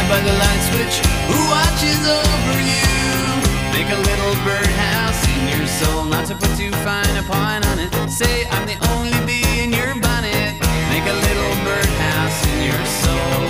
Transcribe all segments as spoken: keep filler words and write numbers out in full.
by the light switch who watches over you. Make a little birdhouse in your soul, not to put too fine a point on it. Say I'm the only bee in your bonnet. Make a little birdhouse in your soul.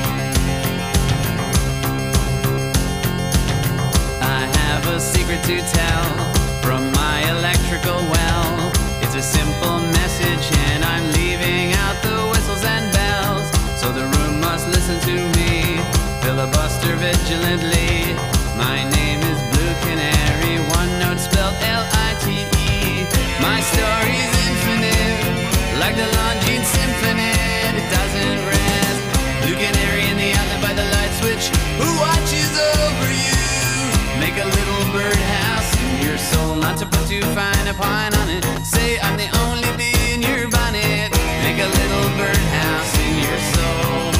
I have a secret to tell from my electrical well. It's a simple message and I'm leaving out the whistles and bells. So the room must listen to me, filibuster vigilantly. My name is Blue Canary, one note spelled L I T E. My story's infinite, like the Longines Symphony. It doesn't rest. Blue Canary in the outlet by the light switch who watches over you. Make a little birdhouse in your soul, not to put too fine a point on it. Say I'm the only bee in your bonnet. Make a little birdhouse in your soul.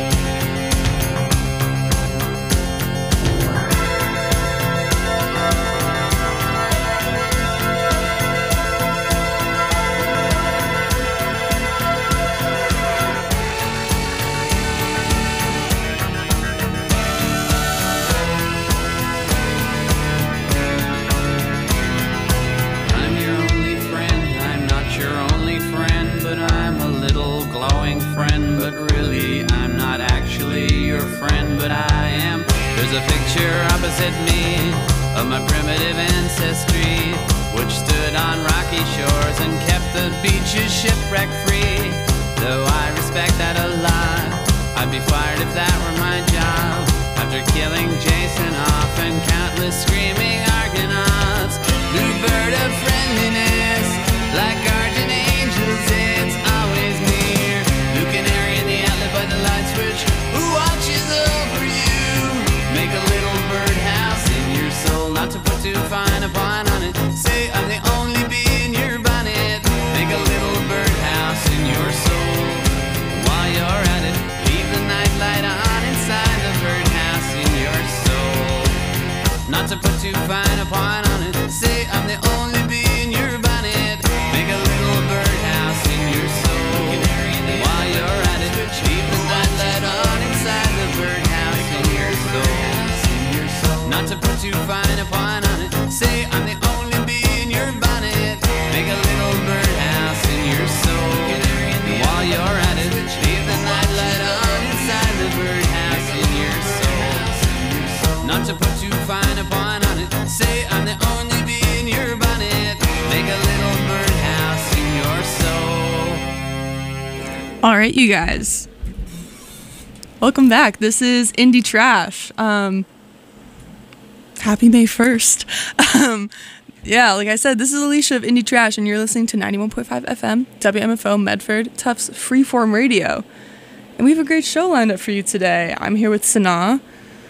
But really, I'm not actually your friend, but I am. There's a picture opposite me of my primitive ancestry, which stood on rocky shores and kept the beaches shipwreck free. Though I respect that a lot, I'd be fired if that were my job. After killing Jason off and countless screaming Argonauts, blue bird of friendliness, like guardian angels, it's always near. Blue Canary in the outlet by the light switch who watches over you. Make a little birdhouse in your soul, not to put too fine a point on it. Say I'm the only bee in your bonnet. Make a little birdhouse in your soul. While you're at it, leave the night light on inside the birdhouse in your soul. Not to put too fine a point on it. Say I'm the only bee in your bonnet. Make a little birdhouse in your soul. While you're at it, leave the night light on inside the birdhouse in your soul. Not to put too fine a point on it. Say I'm the only bee in your bonnet. Make a little birdhouse in your soul. While you're at it, leave the night light on inside the birdhouse in your soul. Not to put too fine a point on it. Say I'm the only bee in your bonnet. Make a little birdhouse in your soul. All right, you guys. Welcome back. This is Indie Trash. Um, happy May first. um, yeah, like I said, this is Alicia of Indie Trash, and you're listening to ninety-one point five F M, W M F O Medford, Tufts Freeform Radio. And we have a great show lined up for you today. I'm here with Sanaa.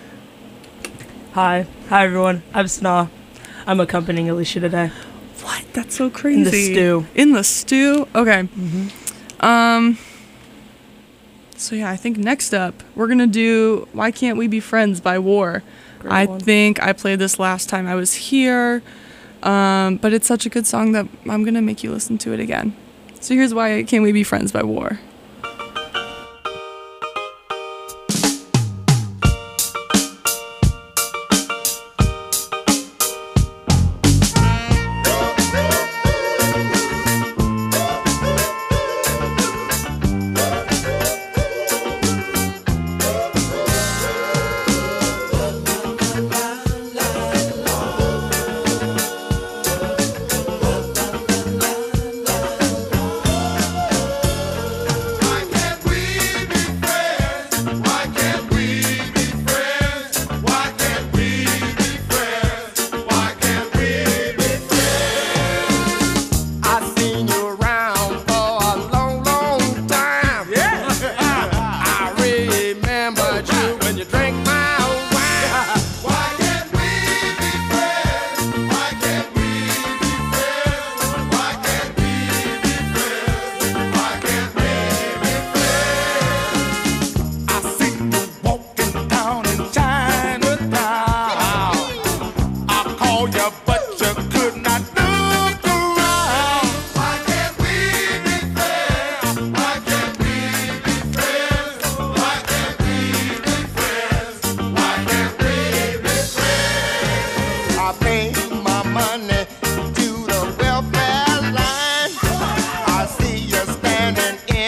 Hi. Hi, everyone. I'm Sanaa. I'm accompanying Alicia today. What? That's so crazy. In the stew. In the stew? Okay. Mm-hmm. Um... So yeah, I think next up, we're going to do Why Can't We Be Friends by War. Great I one. think I played this last time I was here, um, but it's such a good song that I'm going to make you listen to it again. So here's Why Can't We Be Friends by War.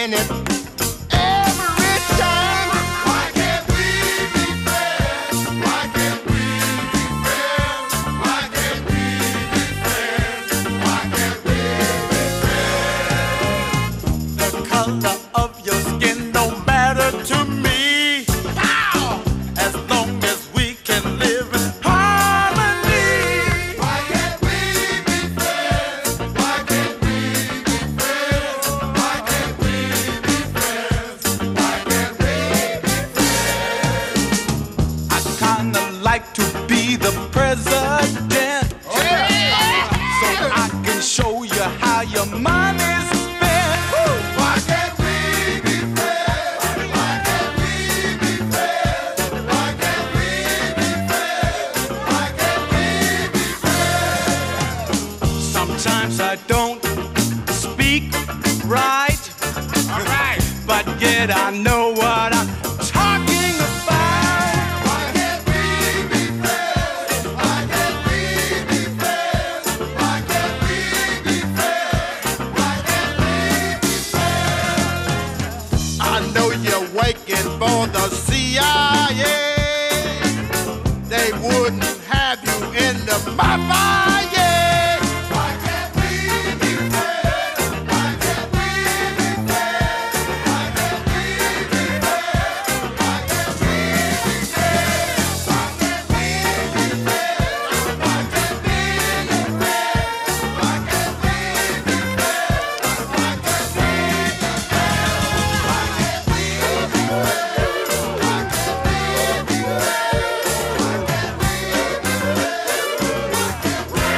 saying it every time. Why can't we be friends? Why can't we be friends? Why can't we be friends? Why can't we be friends? The color of your skin don't matter to me. As long as we can live in harmony. Why can't we be friends? Why can't we be friends? Why can't we be friends? Why can't we be friends? I kinda like to be the president. Oh, yeah. So I can show you how your money's spent. Why can't we be friends? Why can't we be friends? Why can't we be friends? Why can't we be friends? Sometimes I don't speak right. All right. But yet I know what I'm talking about. Why can't we be friends? Why can't we be friends? Why can't we be friends? Why can't we be friends? I know you're waiting for the C I A. They wouldn't have you in the mafia. Why can't we be friends? Why can't we be friends? Why can't we be friends? Why can't we be friends? Why can't we be friends? Why can't we be friends? Why can't we be friends? Why can't we be friends? Why can't we be friends? Why can't we be friends? Why can't we be friends?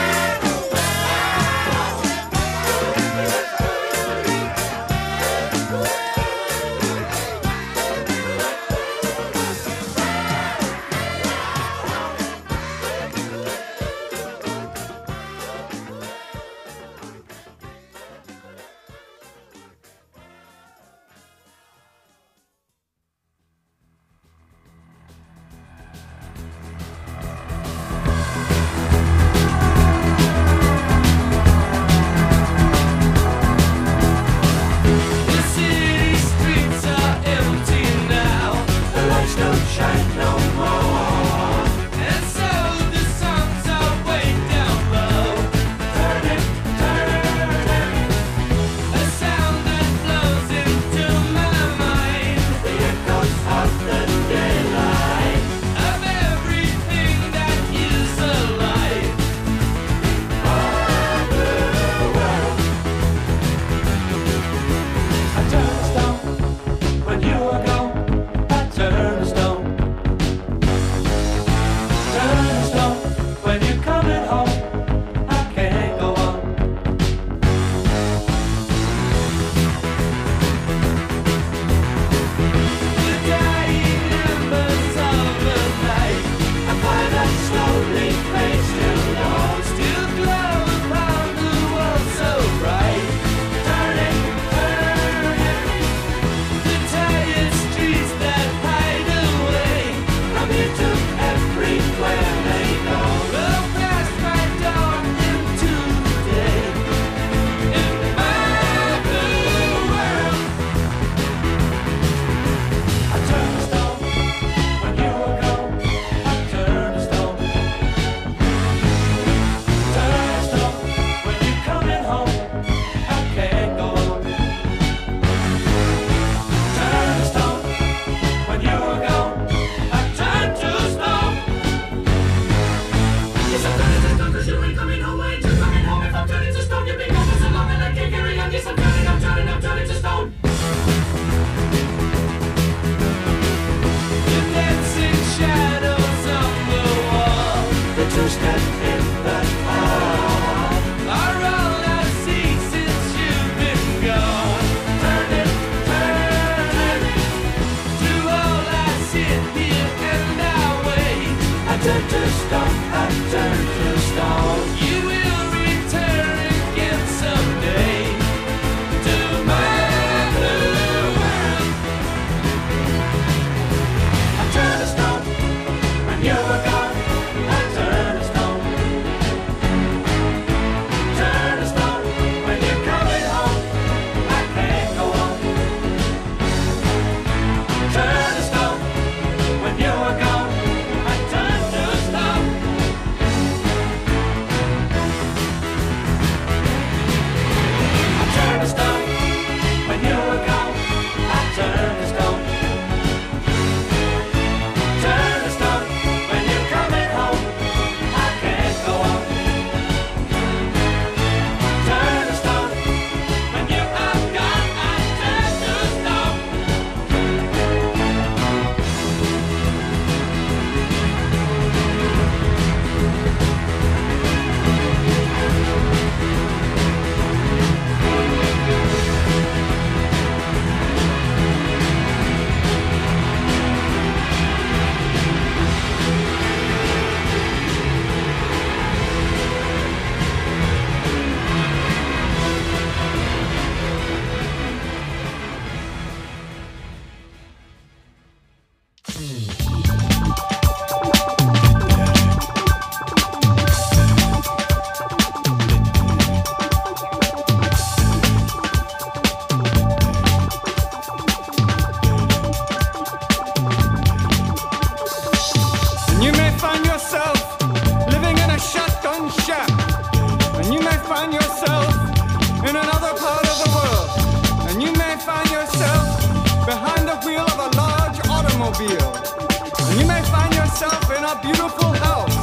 automobile. And you may find yourself in a beautiful house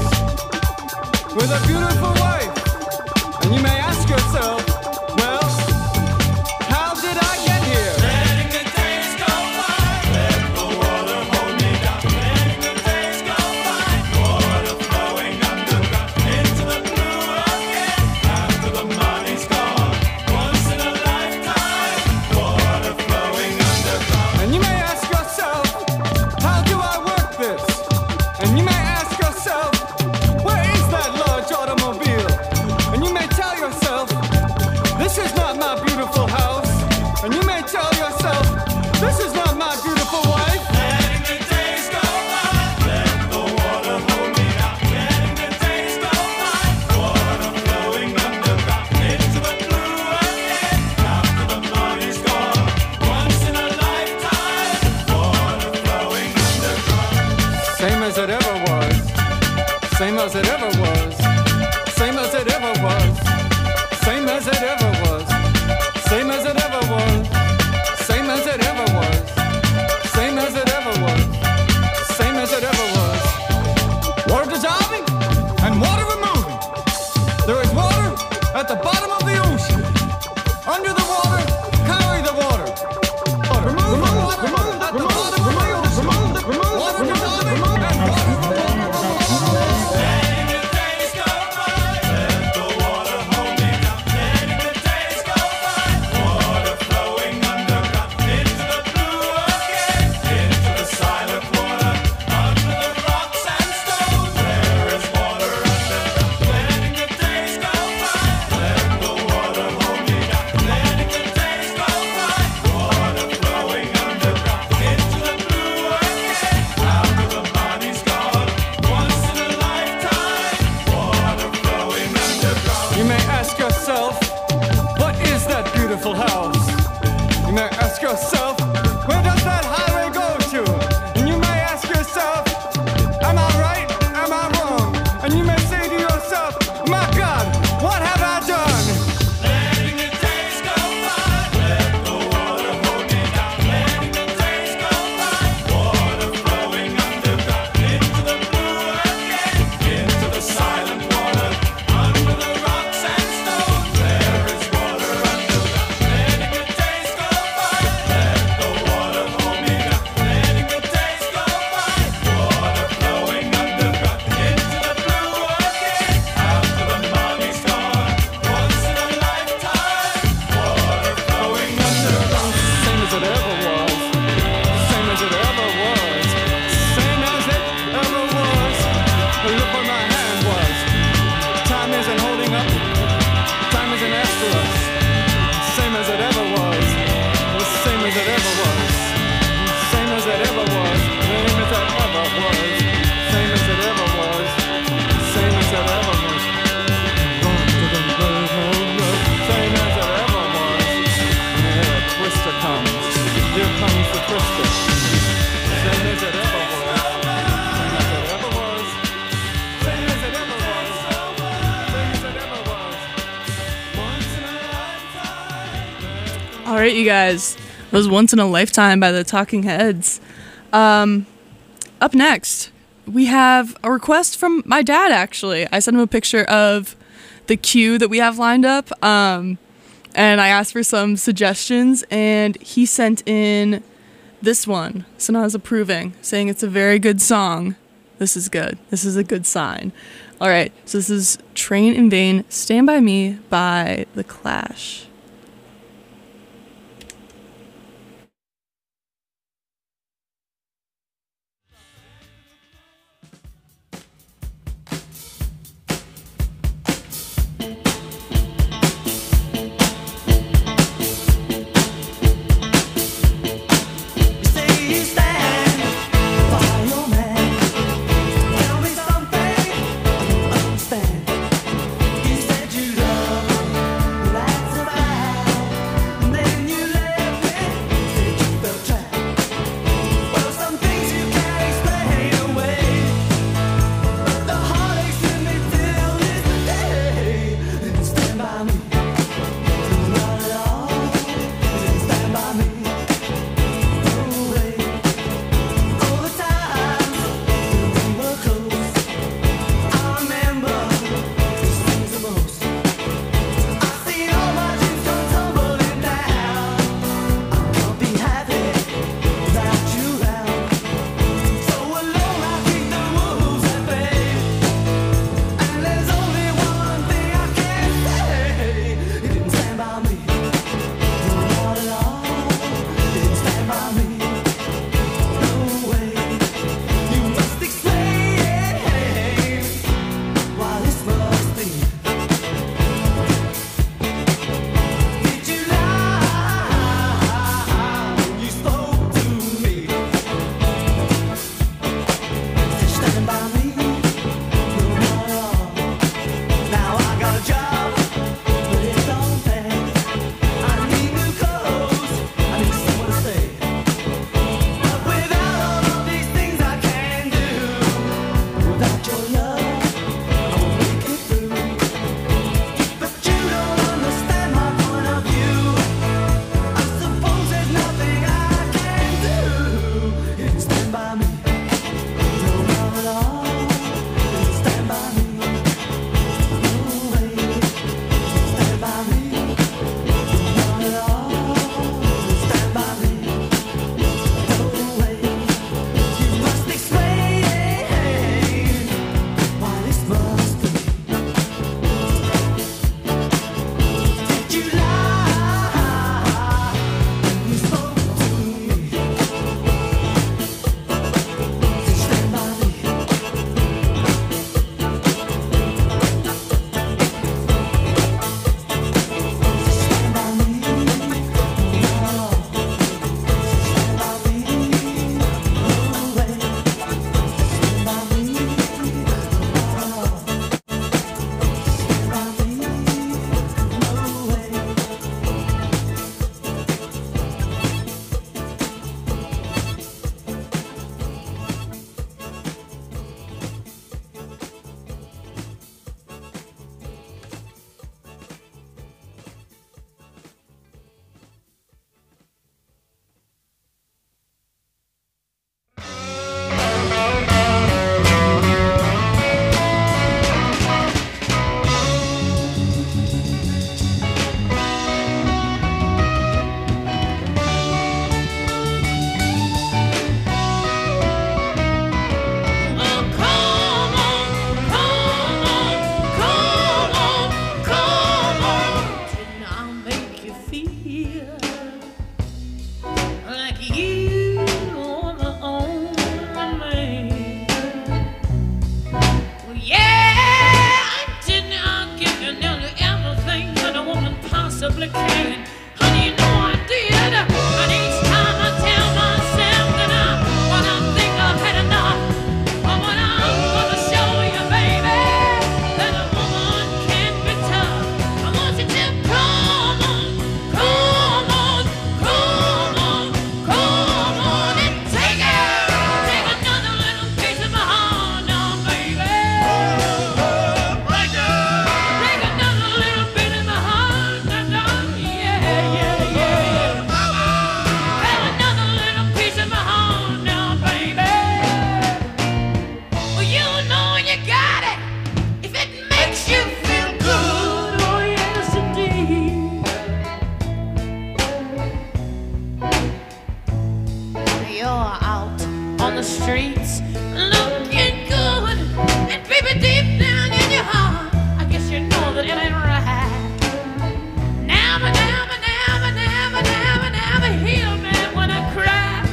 with a beautiful wife. And you may ask yourself, well, how did I get here? Letting the days go by, let the water hold me down. Letting the days go by, water flowing underground into the blue again. After the money's gone, once in a lifetime, water flowing underground. And you may ask yourself, how do I work this? And you may ask yourself, where is that large automobile? And you may tell yourself, this is not my beautiful house. And you may tell yourself, this is not my beautiful wife. Letting the days go by, let the water hold me down. Letting the days go by, water flowing underground into the blue again. After the money's gone, once in a lifetime, water flowing underground. Same as it ever was. Same as it ever was. Same as it ever was. Same as it ever was. Same as it ever was. Same as it ever was. Same as it ever was. Same as it ever was. Water dissolving and water removing. There is water at the bottom of the ocean. Under the water, carry the water. Remove the water at the bottom of the ocean. Water dissolving and water removing. Letting the days go by, let the water hold me down. Letting the days go by, water flowing underground into the blue again, into the silent water, under the rocks and stones. There is water underground. Letting the days go by, let the water hold me down. Letting the days go by, water flowing underground into the blue again. After the money's gone, once in a lifetime, water flowing underground. You may ask yourself, what is that beautiful house? You may ask yourself, where does that highway go to? And you may ask yourself, am I right? Am I wrong? And you may say to yourself, my God, what have I done? Letting the days go by, let the water hold me down. Letting the days go by, water flowing underground into the blue again, into the silent water, under the rocks and stones. There is water underground. Letting the days go by, let the water hold me down. Letting the days go by, water flowing underground into the blue again. After the money's gone, once in a lifetime, water flowing underground. Same as it ever was. Same as it ever was. Same as it ever was. Look where my hand was. Time isn't holding up. Time isn't after us. Same as it ever was. Same as it ever was. Same as it ever was. Same as it ever was. Same as it ever was. Same as it ever was. Same as it ever was. Here a twister comes. Here comes the twister. Same as it ever was. Same as it ever was. Same as it ever was. Same as it ever was. Once in a lifetime. All right, you guys. It was Once in a Lifetime by the Talking Heads. Um, up next, we have a request from my dad, actually. I sent him a picture of the queue that we have lined up, um, and I asked for some suggestions, and he sent in this one. Sanaa's approving, saying it's a very good song. This is good. This is a good sign. All right, so this is Train in Vain, Stand By Me by The Clash. Understand. You said you love me, that's about the streets looking good, and baby, deep down in your heart, I guess you know that it ain't right. Never, never, never, never, never, never heal me when I cry.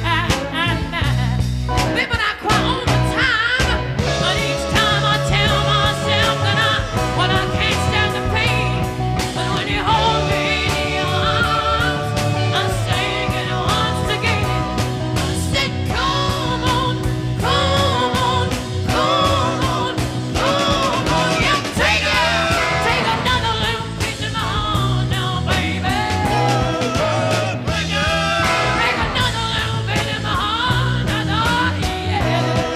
Baby, I cry all the time, but each time I tell myself that I, well, I can't stand the pain. But when you hold me in your arms, I'm saying it once again. I said, come on, come on, come on, come on. Yeah, take it, take another little piece of my heart now, baby. Break another little bit in my heart now, yeah.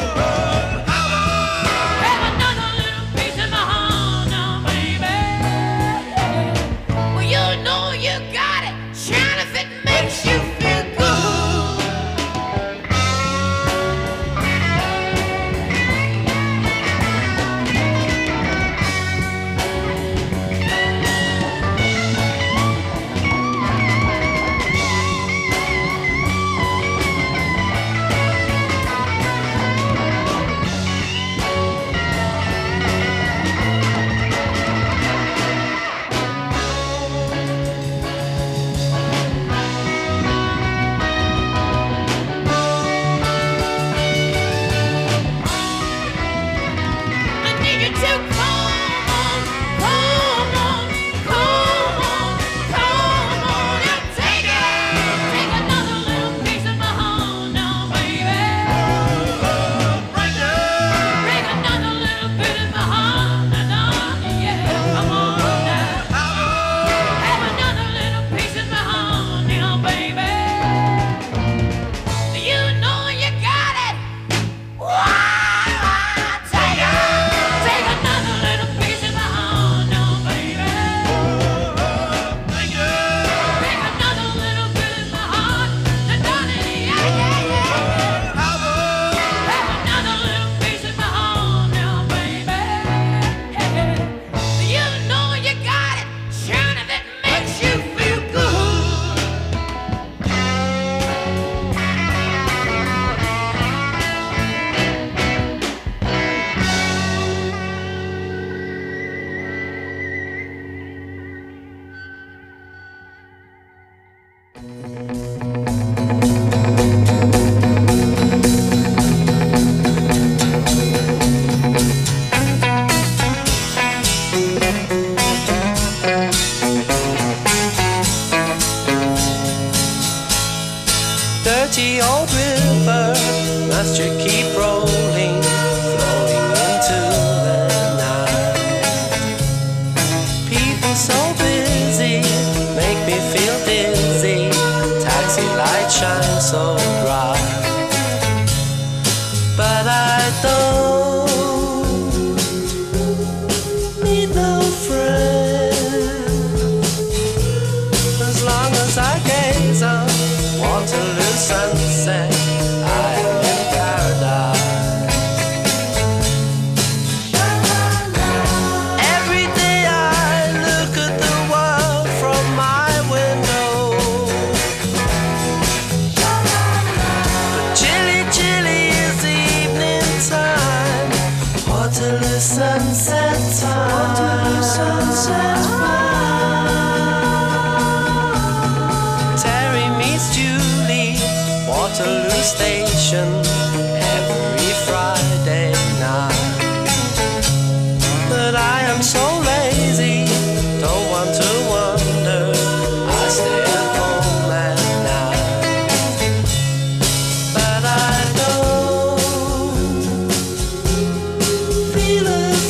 Have another little piece of my heart now, baby. Well, you know you got it, shine if it makes you feel good. I need you to come on, come on, come on, come on, and take it. Take another little piece of my heart now, baby. Break it. Break another little bit of my heart now, yeah. Come on now. Have another little piece of my heart now, baby. You know you got it. Why? Take it. Take another little piece of my heart now, baby. Take it. Take another little bit of my heart. Now, darling, yeah, yeah, yeah. Have another little piece of my heart now, baby. You know you got it. Shine if it makes you feel good. Dirty old river, must you keep rolling, flowing into the night? People so busy, make me feel dizzy. Taxi lights shine so bright, but I don't need no friend. As long as I gaze on Waterloo sunset, I am in paradise. Every day I look at the world from my window, but chilly, chilly is the evening time. Waterloo sunset time. Waterloo sunset time. Terry meets Julie, Waterloo Station, every Friday night. But I am so lazy, don't want to wander, I stay at home at night. But I don't feel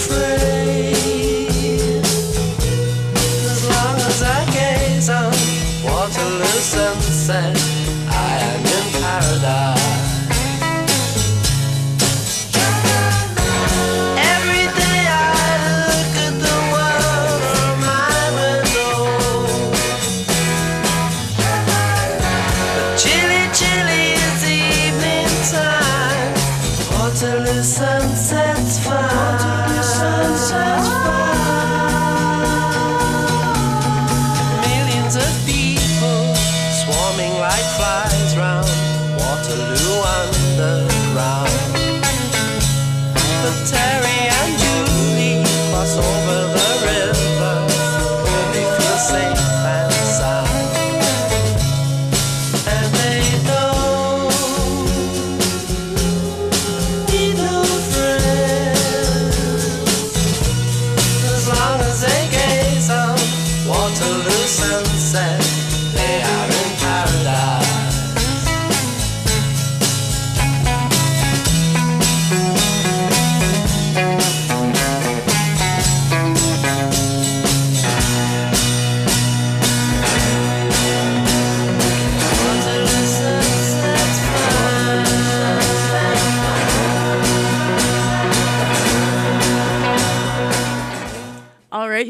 afraid, as long as I gaze on Waterloo sunset, I am in paradise. Every day I look at the world from my window, but chilly, chilly is the evening time. Waterloo sunset's fine. Waterloo sunset's fine. Millions of people swarming like flies.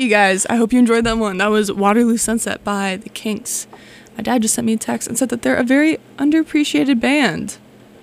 guys. I hope you enjoyed that one. That was Waterloo Sunset by The Kinks. My dad just sent me a text and said that they're a very underappreciated band.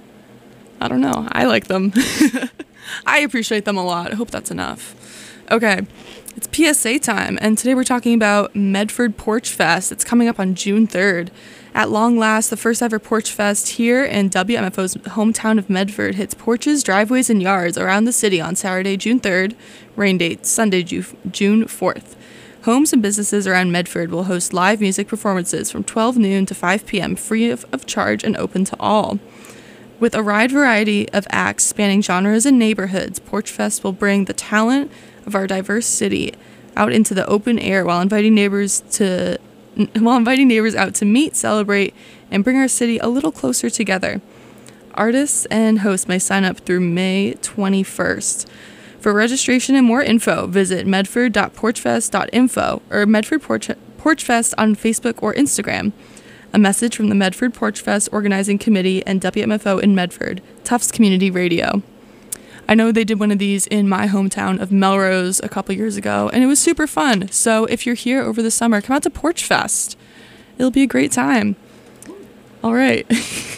I don't know. I like them. I appreciate them a lot. I hope that's enough. Okay, it's P S A time, and today we're talking about Medford Porch Fest. It's coming up on June third. At long last, the first ever Porch Fest here in W M F O's hometown of Medford hits porches, driveways, and yards around the city on Saturday, June third. Rain date, Sunday, Ju- June fourth. Homes and businesses around Medford will host live music performances from twelve noon to five p.m. free of, of charge and open to all. With a wide variety of acts spanning genres and neighborhoods, Porch Fest will bring the talent of our diverse city out into the open air while inviting neighbors to while inviting neighbors out to meet, celebrate, and bring our city a little closer together. Artists and hosts may sign up through May twenty-first. For registration and more info, visit medford dot porchfest dot info or Medford Porch, Porch Fest on Facebook or Instagram. A message from the Medford Porch Fest Organizing Committee and W M F O in Medford, Tufts Community Radio. I know they did one of these in my hometown of Melrose a couple years ago, and it was super fun. So if you're here over the summer, come out to Porch Fest. It'll be a great time. All right.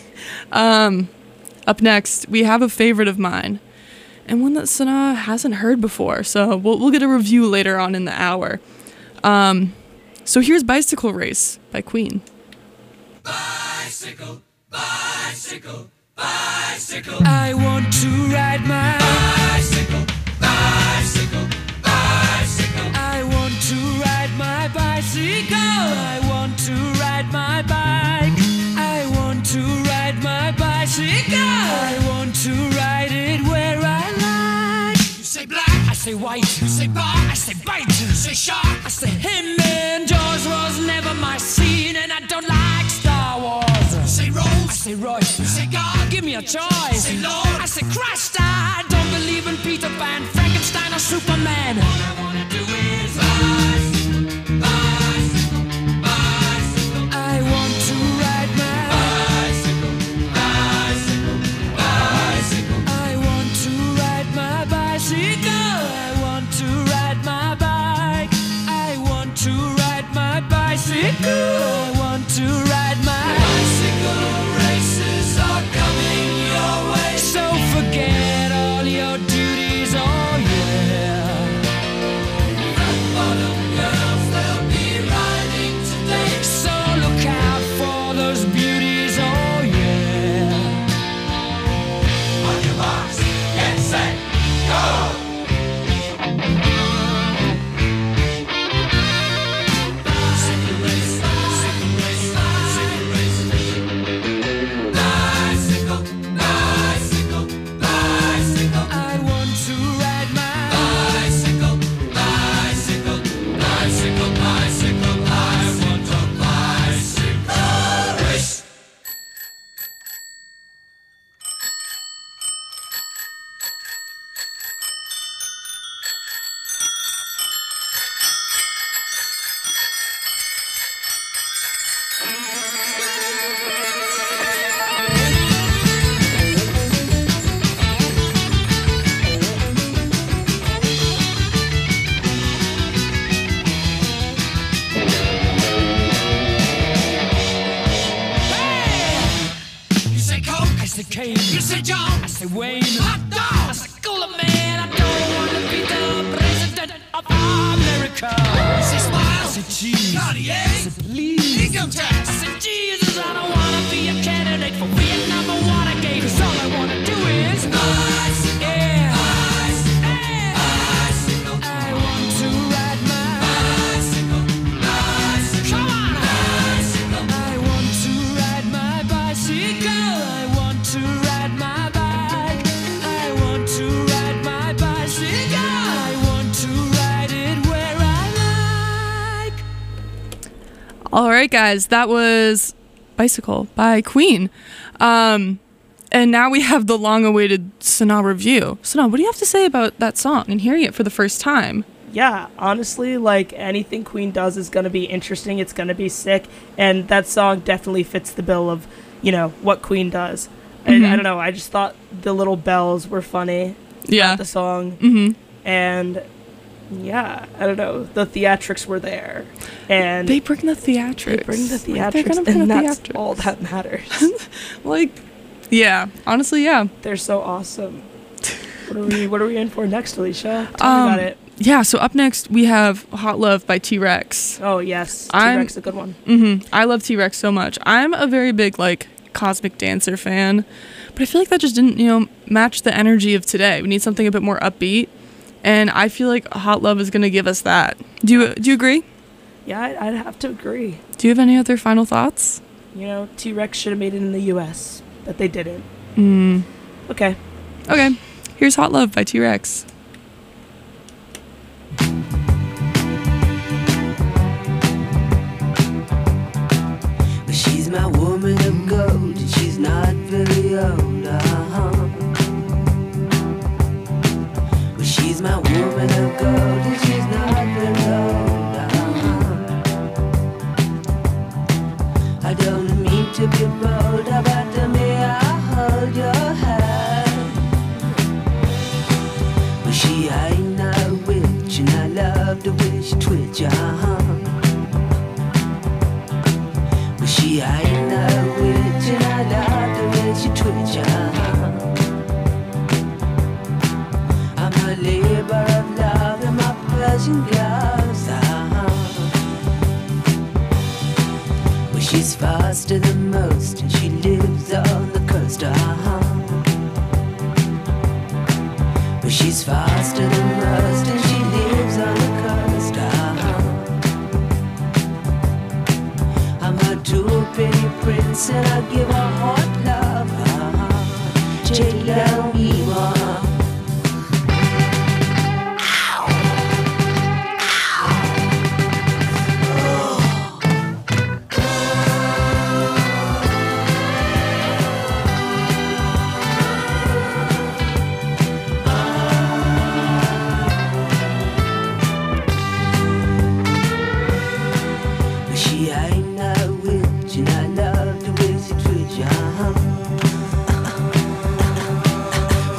um, up next, we have a favorite of mine, and one that Sana hasn't heard before, so we'll, we'll get a review later on in the hour. Um, so here's Bicycle Race by Queen. Bicycle, bicycle, bicycle. I want to ride my bicycle, bicycle, bicycle. I want to ride my bicycle. I want to ride my bike. I want to ride my bicycle. I want to ride it where I like. You say black, I say white. You say bar, I say bite. You say shark, I say him. And Jaws was never my scene, and I don't like Star Wars. You say Rose, I say Royce. You say God, give me a choice. Say Lord, I say Christ. I don't believe in Peter Pan, Frankenstein, or Superman. All I wanna do is bicycle, bicycle, bicycle. I want to ride my bicycle, bicycle, bicycle. I want to ride my bicycle. I want to ride my bike. I want to ride my bicycle. I want to ride my bicycle. Races are coming your way, so forget all your duties. Oh yeah. Rock bottom girls, they'll be riding today, so look out for those beauties. Oh yeah. On your marks, get set, go. Bicycle race, bicycle race, bicycle race. Bicycle, bicycle, bicycle. I want to ride my bicycle, bicycle, bicycle, bicycle. I want a bicycle race. You say Coke, I say Kane. You say John, I say Wayne. Hot dog, I say Cooler Man. I don't want to be the president of America. You say Smile, I say Cheese. Cartier, I say Please. Income tax, I say Jesus. I don't want to be a candidate for Vietnam or Watergate. 'Cause all I want to do is bicycle, yeah. Bicycle, yeah. Bicycle. I want to ride my bicycle, bicycle. Come on, bicycle. I want to ride my bicycle. I want to ride my bike. I want to ride my bicycle. I want to ride it where I like. All right, guys, that was Bicycle by Queen. Um, and now we have the long-awaited Sana review. Sana, what do you have to say about that song and hearing it for the first time? Yeah, honestly, like anything Queen does is going to be interesting. It's going to be sick. And that song definitely fits the bill of, you know, what Queen does. And Mhm. I don't know, I just thought the little bells were funny. Yeah. The song. Mm-hmm. And Yeah, I don't know. The theatrics were there, and They bring the theatrics. they bring the Like, they're theatrics, gonna bring and the that's theatrics. all that matters. Like, yeah, honestly, yeah. They're so awesome. What are we? What are we in for next, Alicia? Tell Um, me about it. Yeah, so up next we have Hot Love by T-Rex. Oh yes, I'm- T-Rex, a good one. Mm-hmm. I love T-Rex so much. I'm a very big, like, Cosmic Dancer fan, but I feel like that just didn't, you know, match the energy of today. We need something a bit more upbeat, and I feel like Hot Love is going to give us that. Do you, do you agree? Yeah, I'd, I'd have to agree. Do you have any other final thoughts? You know, T-Rex should have made it in the U S, but they didn't. Mm. Okay. Okay, here's Hot Love by T-Rex. But she's my woman of gold, and she's not very old. Uh-huh. Well, she's my woman of gold, and she's not very old. Uh-huh. I don't mean to be bold, but to me I hold your hand. But she ain't no witch, and I love the way she twitch. Uh-huh. She ain't no witch, and I love the way she twitch. Uh-huh. I'm a labor of love in my Persian gloves. Uh-huh. Well, she's faster than most, and she lives on the coast. Uh-huh. Well, she's faster than most, and she lives on the coast. Uh-huh. I'm a true pretty prince, and I give her hot love. Uh-huh. J-Lo-E-Ma. She ain't no witch, and I love the way she twitch. Uh-huh.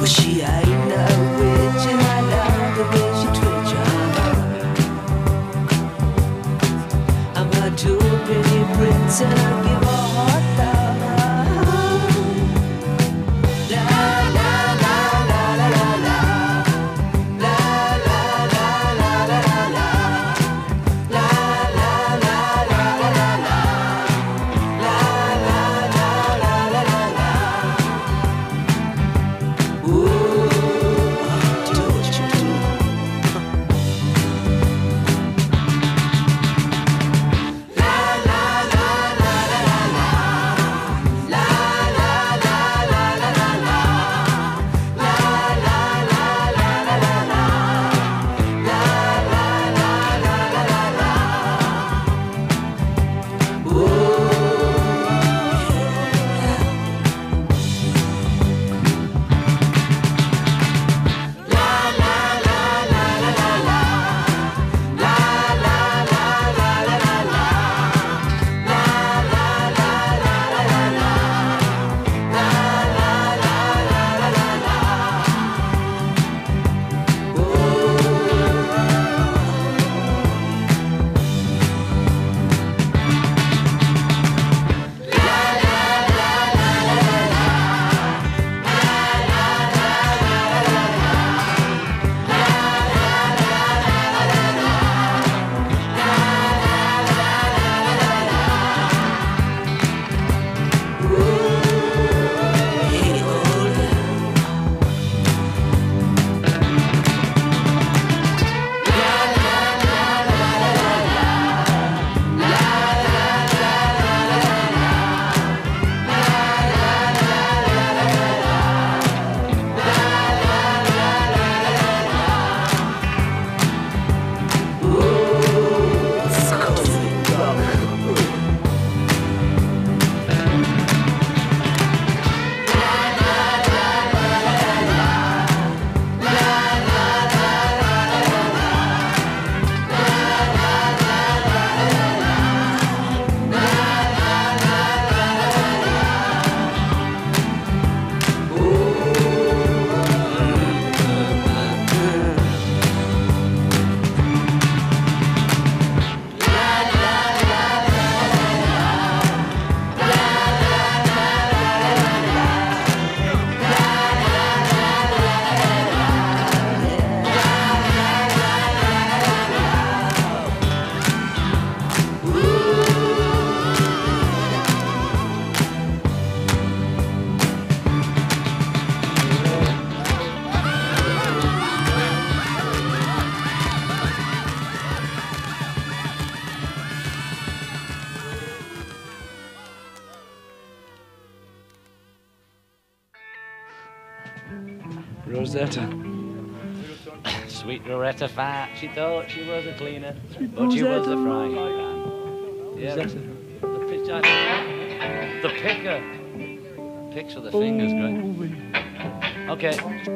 Rosetta. Sweet Rosetta Fat. She thought she was a cleaner, but she was a frying pan. Yeah, the, the, pitch, the picker. Picks with the fingers, great. Okay.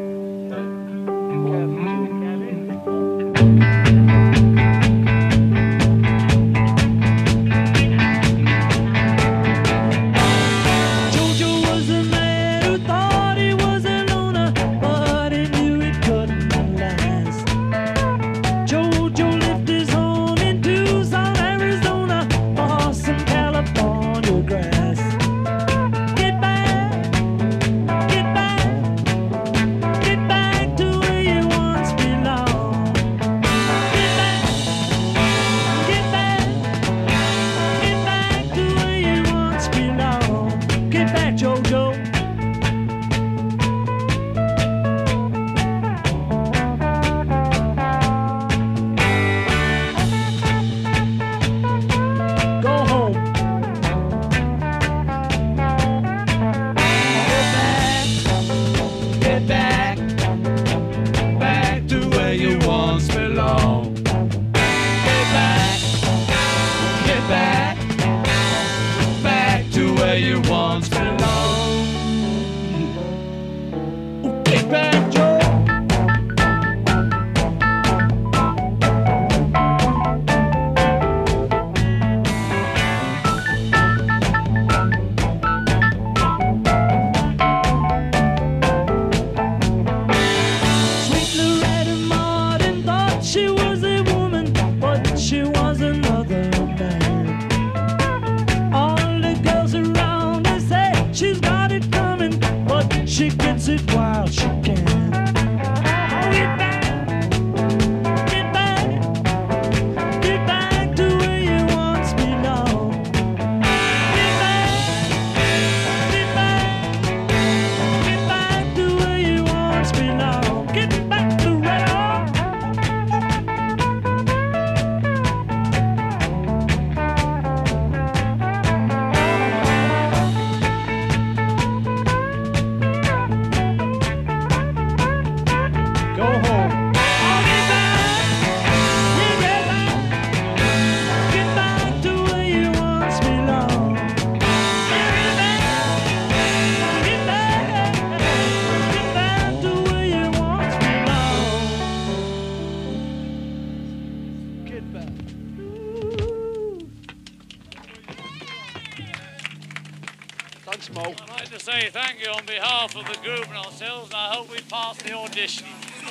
I'd like to say thank you on behalf of the group and ourselves, and I hope we pass the audition.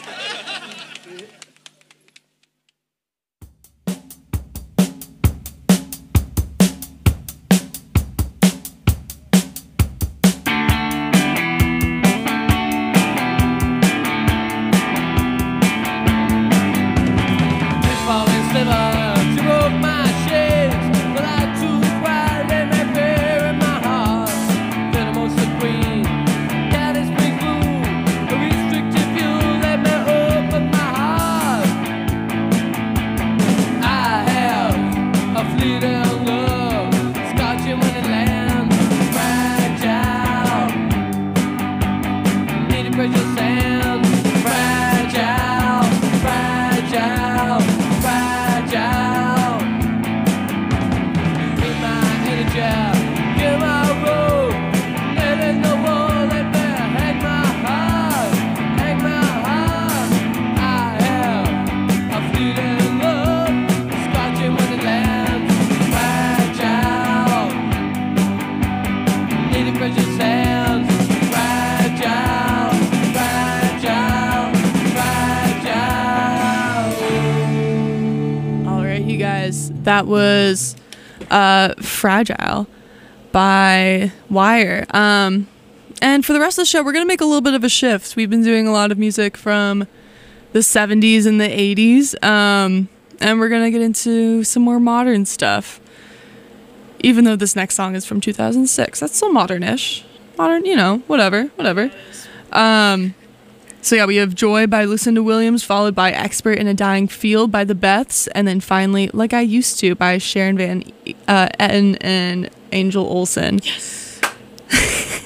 That was uh, Fragile by Wire. Um, and for the rest of the show, we're going to make a little bit of a shift. We've been doing a lot of music from the seventies and the eighties, um, and we're going to get into some more modern stuff. Even though this next song is from two thousand six. That's still modern-ish. Modern, you know, whatever, whatever. Um, so yeah, we have Joy by Lucinda Williams, followed by Expert in a Dying Field by the Beths, and then finally Like I Used To by Sharon Van uh, Etten and Angel Olsen. Yes.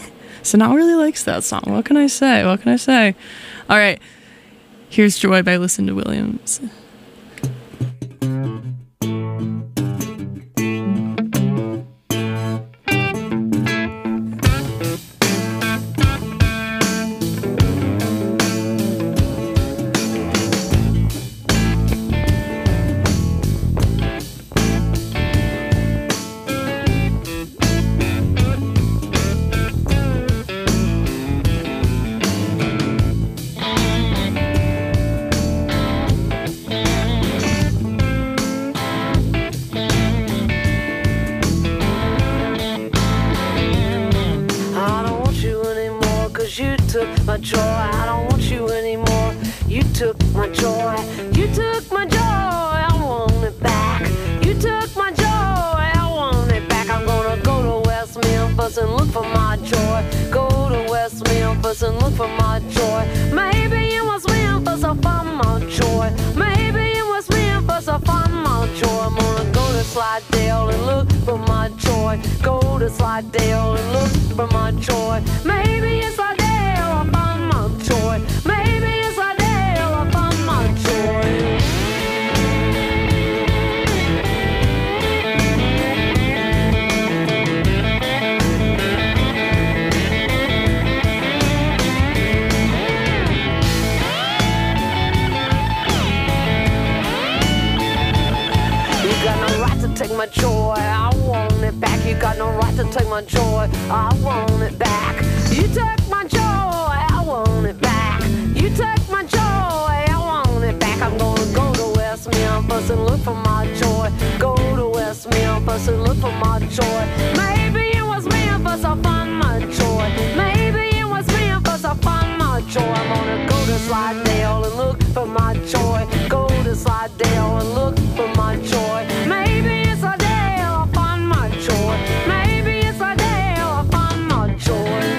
Sanaa really likes that song. What can I say? What can I say? All right. Here's Joy by Lucinda Williams. I don't want you anymore, cause you took my joy. I don't want you anymore. You took my joy. You took my joy. I want it back. You took my joy. I want it back. I'm gonna go to West Memphis and look for my joy. Go to West Memphis and look for my joy. Maybe in West Memphis I'll find my joy. Maybe in West Memphis I'll find my joy. I'm gonna go to Slidell and look for my joy. Go to Slidell and look for my joy. Maybe in Slidell I'll find my joy. Maybe in Slidell I'll find my joy. You got no right to take my joy. I want it back. You got no right to take my joy. I want it back. You took my joy. I want it back. You took my joy. I want it back. I'm gonna go to West Memphis and look for my joy. Go to West Memphis and look for my joy. Maybe in West Memphis I'll find my joy. Maybe in West Memphis I'll find my joy. I'm gonna go to Slidell and look for my joy. Go to Slidell and look for my joy. Maybe in Slidell I'll find my joy. Maybe in Slidell I'll find my joy.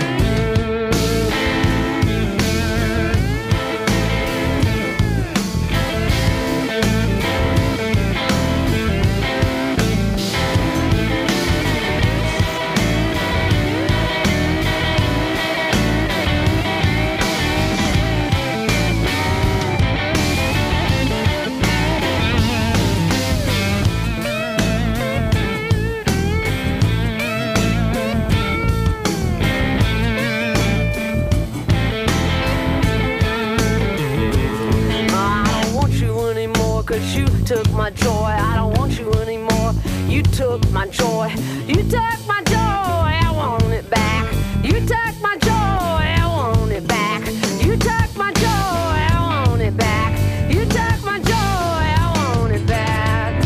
I don't want you anymore, cause you took my joy. I don't want you anymore. You took my joy. You took my joy. I want it back. You took my joy. I want it back. You took my joy. I want it back. You took my joy. I want it back.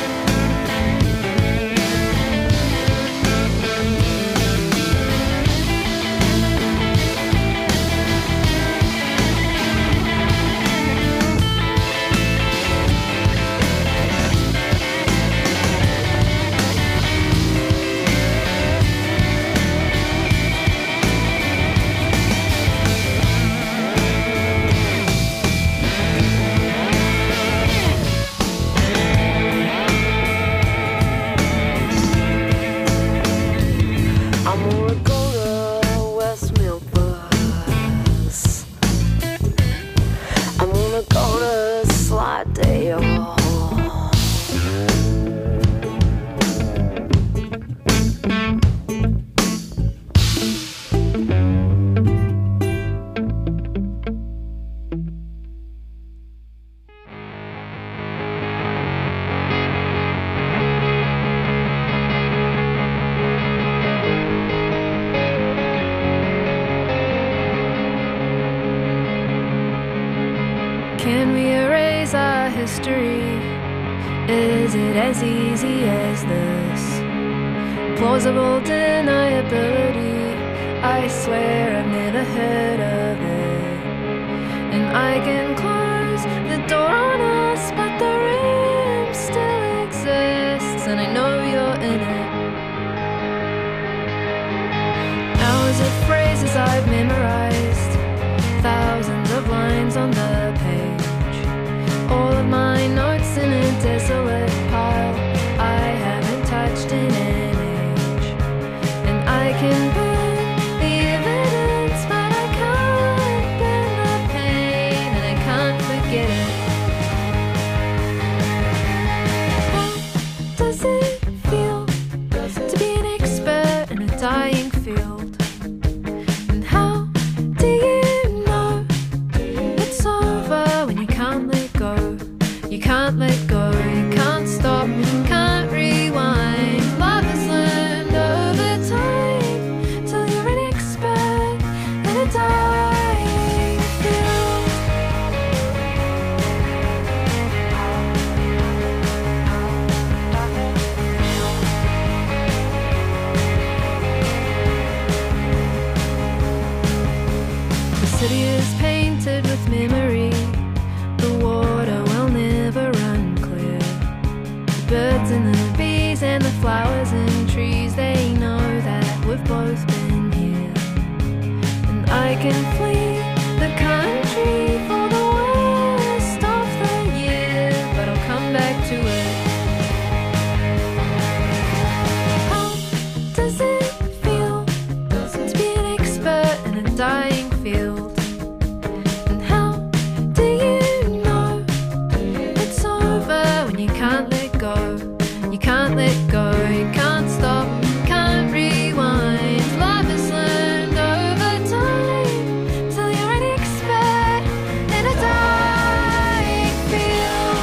I'm gonna go to West Memphis. I'm gonna go to Slidell. Can we erase our history? Is it as easy as this? Plausible deniability, I swear I've never heard of it. And I can close the door on us, but the room still exists, and I know you're in it. Hours of phrases I've memorized, thousands of lines on the page, all of my notes in a desolate pile I haven't touched in an age. And I can burn the dying field. And how do you know it's over when you can't let go? You can't let go, you can't stop, can't rewind. Love is learned over time till you're an expert in a dying field. The city is painted with memory. The water will never run clear. The birds and the bees and the flowers and trees, they know that we've both been here. And I can flee the country for the worst of the year, but I'll come back to it. How does it feel to be an expert in a dying field? And how do you know it's over when you can't let go? You can't let go, you can't stop, can't rewind. Life is learned over time till you're an expert in a dying field.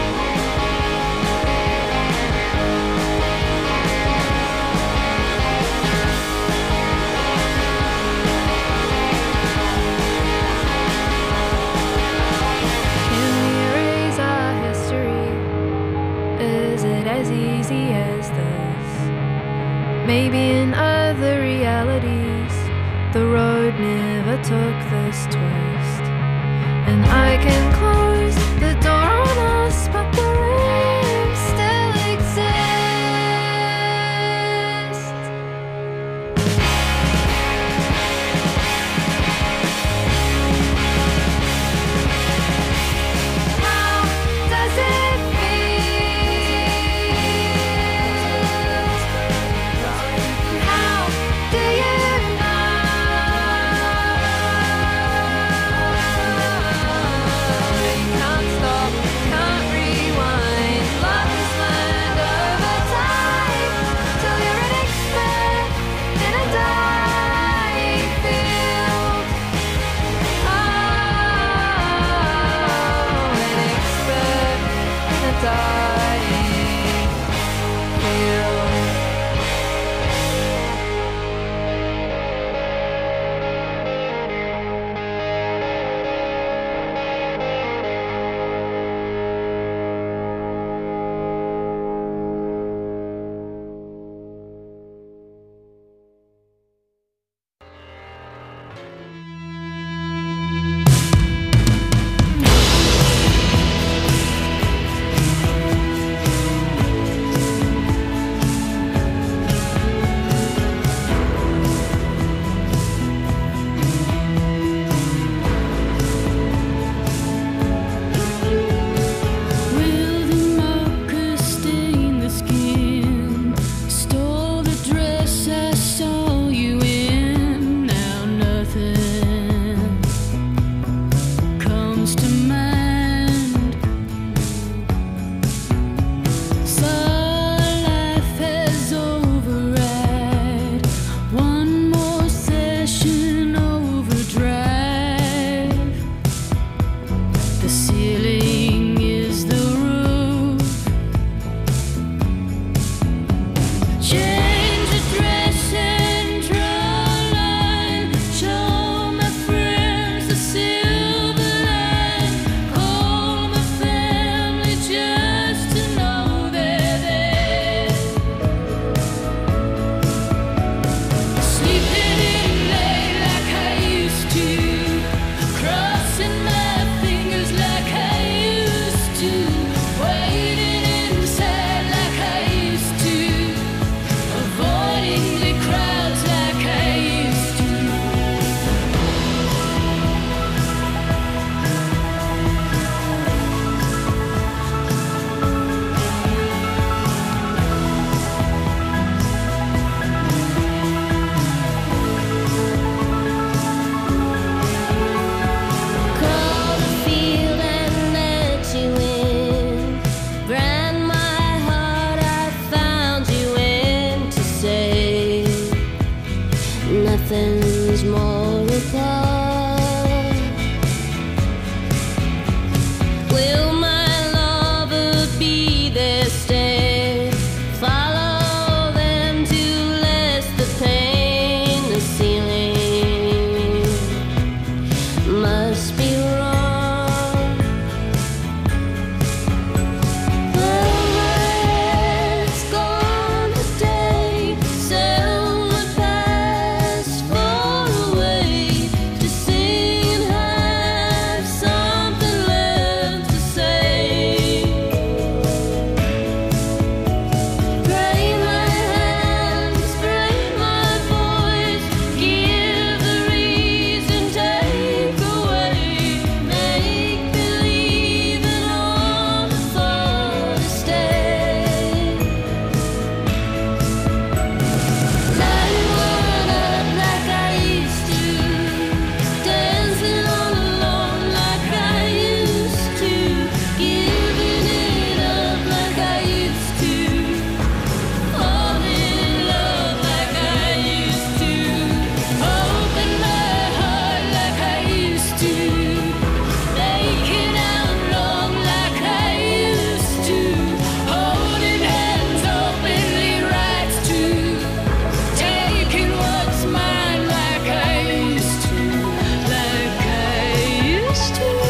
Can we erase our history? Is it as easy as this? Maybe in other realities the road never took this twist. And I can close the door on us, but the room still exists. How does it feel? How do you know? You can't stop, nothing's more apart. Will my lover be there? Stay, follow them to less the pain. The ceiling must be wrong. Well, my head's gone today. Sell my past far away to sing and have something left to say. Break my hands, break my voice, give the reason, take away, make believe and all the thought to stay. Night run up like I used to, dancing all alone like I used to, giving it up like I used to, fall in love like I used to, open my heart like I used to, making out long like I used to, holding hands openly rights to, taking what's mine like I used to, like I used to, like I used to, like I used to.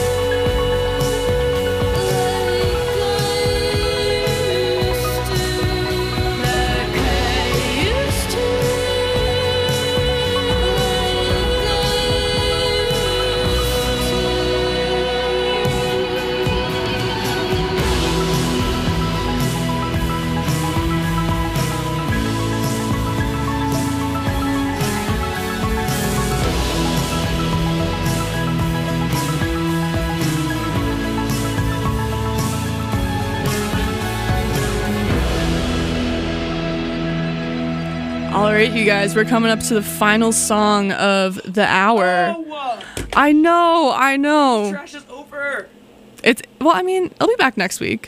All right, you guys, we're coming up to the final song of the hour. Oh, I know, I know. trash is over. It's well, I mean, I'll be back next week.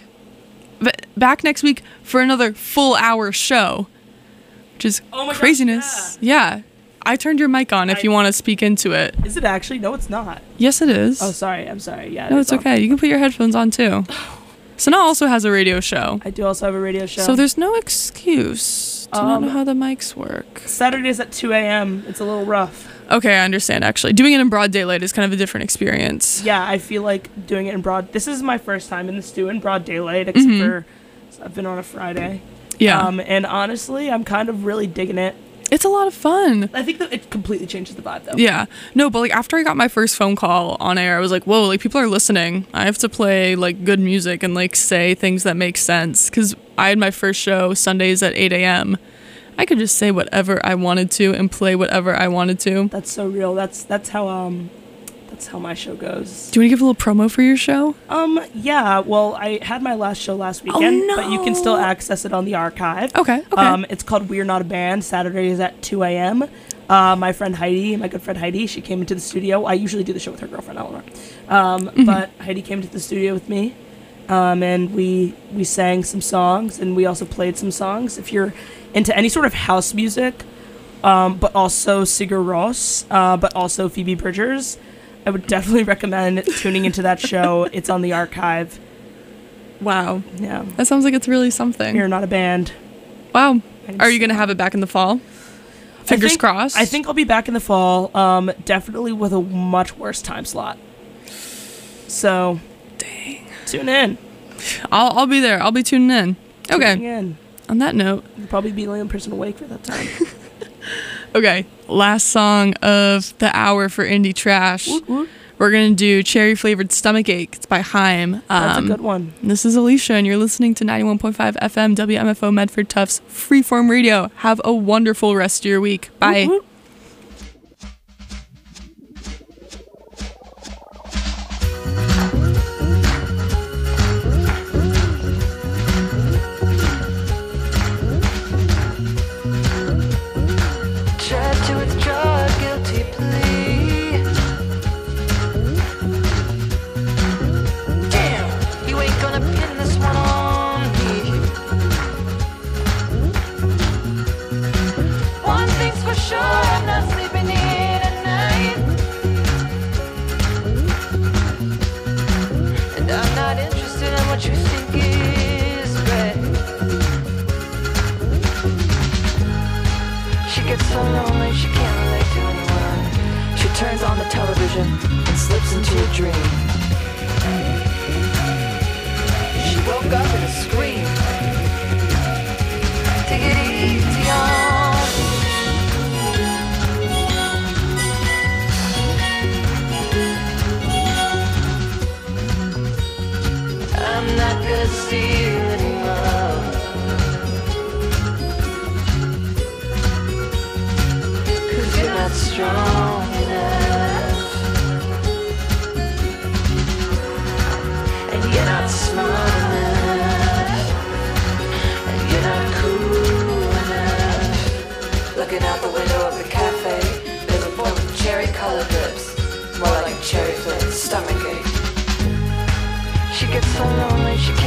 But back next week for another full hour show, which is Oh my gosh, craziness. yeah. I turned your mic on if I- you want to speak into it. Is it actually? No, it's not. Yes, it is. Oh, sorry. I'm sorry. Yeah. no, it it's is on. okay. You can put your headphones on too. Sanaa also has a radio show, I do also have a radio show. so there's no excuse to not Um, know how the mics work. Saturdays at two a.m. It's a little rough. Okay, I understand. Actually, doing it in broad daylight is kind of a different experience. Yeah, I feel like doing it in broad. This is my first time in the stew in broad daylight, except Mhm. for I've been on a Friday. Yeah, Um, and honestly, I'm kind of really digging it. it's a lot of fun. I think that it completely changes the vibe, though. Yeah. No, but like after I got my first phone call on air, I was like, whoa, like people are listening. I have to play like good music and like say things that make sense. Cause I had my first show Sundays at eight a.m. I could just say whatever I wanted to and play whatever I wanted to. That's so real. That's that's how um that's how my show goes. Do you want to give a little promo for your show? Um yeah, well, I had my last show last weekend, Oh, but you can still no. access it on the archive. Okay. Okay. Um it's called We're Not a Band. Saturdays at two a.m. Uh, my friend Heidi, my good friend Heidi, she came into the studio. I usually do the show with her girlfriend Eleanor. Um, Mm-hmm. but Heidi came to the studio with me. Um, and we we sang some songs, and we also played some songs. If you're into any sort of house music, um, but also Sigur Rós, uh, but also Phoebe Bridgers, I would definitely recommend tuning into that show. It's on the archive. wow. Yeah, That sounds like it's really something. We're Not a Band. Wow. And Are you going to have it back in the fall? Fingers I think, crossed. I think I'll be back in the fall, um, definitely with a much worse time slot. So, Dang. tune in. I'll, I'll be there. I'll be tuning in. Okay. Tuning in. On that note, You'll probably be the only person awake for that time. okay, last song of the hour for Indie Trash. Woot woot. We're going to do Cherry Flavored Stomachache. It's by Haim. That's Um, a good one. This is Alicia, and you're listening to ninety-one point five F M W M F O Medford Tufts Freeform Radio. Have a wonderful rest of your week. Bye. Woot woot. Tried to withdraw a guilty plea. Damn, you ain't gonna pin this one on me. One thing's for sure. so lonely she can't relate to anyone. She turns on the television and slips into a dream. She woke up in a scream. Take it easy on. I'm not gonna see you anymore. Cause you're not strong enough. And you're not smart enough. And you're not cool enough. Looking out the window of the cafe, there's a boy with cherry colored lips. More like cherry flakes, stomachache. She gets so lonely she can't